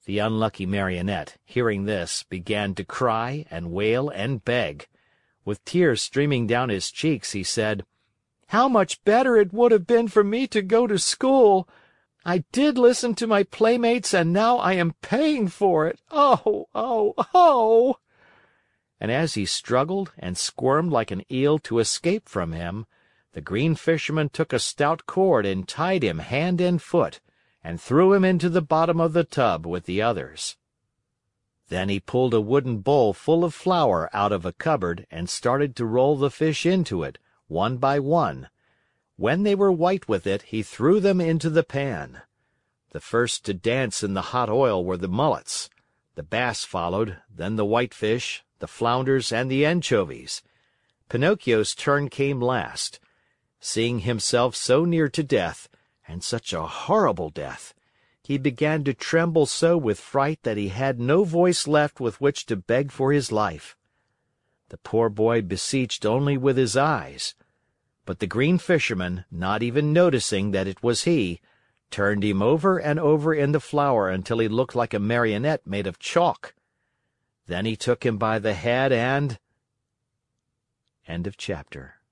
The unlucky Marionette, hearing this, began to cry and wail and beg. With tears streaming down his cheeks, he said: "How much better it would have been for me to go to school! I did listen to my playmates, and now I am paying for it. Oh! Oh! Oh!" And as he struggled and squirmed like an eel to escape from him, the Green Fisherman took a stout cord and tied him hand and foot, and threw him into the bottom of the tub with the others. Then he pulled a wooden bowl full of flour out of a cupboard and started to roll the fish into it, one by one. When they were white with it, he threw them into the pan. The first to dance in the hot oil were the mullets. The bass followed, then the whitefish, the flounders, and the anchovies. Pinocchio's turn came last. Seeing himself so near to death, and such a horrible death, he began to tremble so with fright that he had no voice left with which to beg for his life. The poor boy beseeched only with his eyes. But the Green Fisherman, not even noticing that it was he, turned him over and over in the flour until he looked like a Marionette made of chalk. Then he took him by the head and— End of chapter.